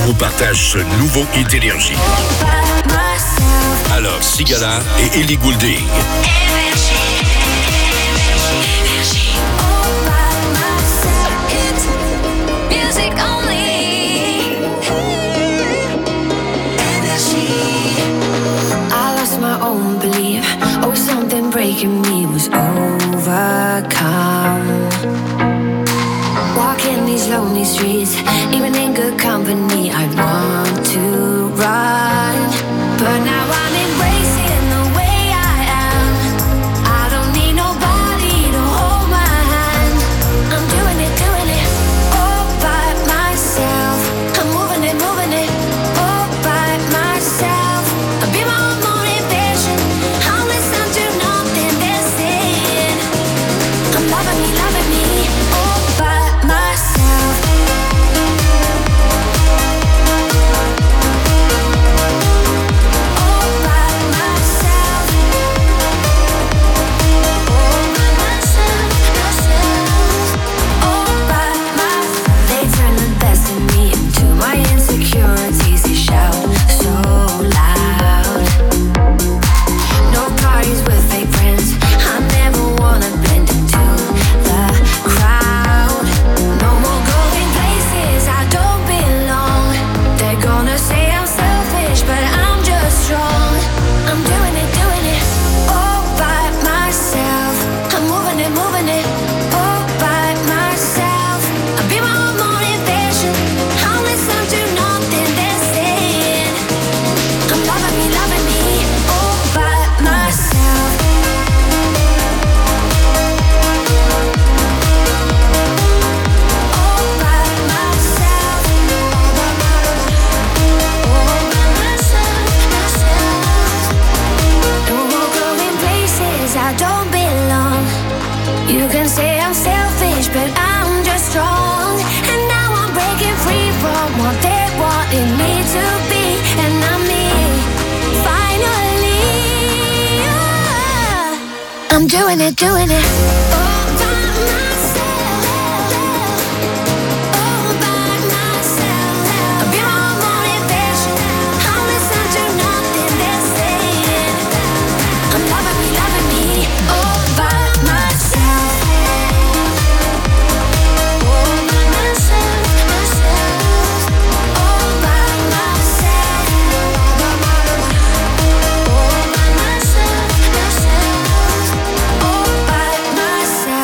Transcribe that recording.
qu'on partage ce nouveau hit énergie. Alors, Sigala et Ellie Goulding. Breaking me was overcome. Walking these lonely streets, even in good company, I want to run. But now I'm embracing the way I am. I don't need nobody to hold my hand. I'm doing it all by myself. I'm moving it all by myself. I'll be my own motivation. I'll listen to nothing they're saying. I'm loving me all by myself. All by myself. All by myself. All by myself. They turn the best in me into my insecurities. They shout so loud. No parties with fake friends. I never wanna blend into the crowd. No more going places I don't belong. They're gonna say I'm selfish, but I'm just strong. I'm doing it all by myself. I'm moving it all by myself. I'll be my own motivation. I'll listen to nothing they're saying. I'm loving me all by myself. All by myself. All by myself. No more going places I don't belong. You can say I'm selfish, but I'm just strong. And now I'm breaking free from what they wanted me to be. And I'm me, finally. I'm doing it